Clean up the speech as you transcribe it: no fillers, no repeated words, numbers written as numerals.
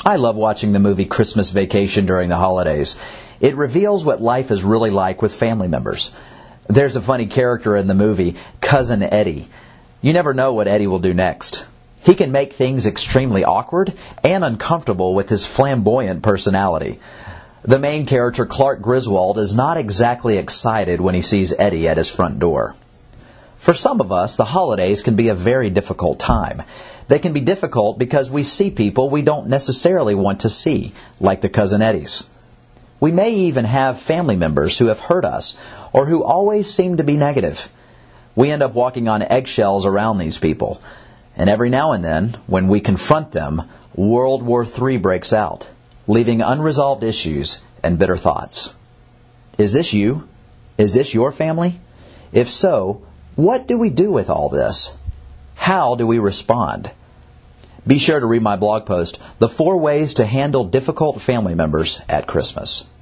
I love watching the movie Christmas Vacation during the holidays. It reveals what life is really like with family members. There's a funny character in the movie, Cousin Eddie. You never know what Eddie will do next. He can make things extremely awkward and uncomfortable with his flamboyant personality. The main character, Clark Griswold, is not exactly excited when he sees Eddie at his front door. For some of us, the holidays can be a very difficult time. They can be difficult because we see people we don't necessarily want to see, like the Cousin Eddies. We may even have family members who have hurt us or who always seem to be negative. We end up walking on eggshells around these people. And every now and then, when we confront them, World War III breaks out, leaving unresolved issues and bitter thoughts. Is this you? Is this your family? If so, what do we do with all this? How do we respond? Be sure to read my blog post, The 4 Ways to Handle Difficult Family Members at Christmas.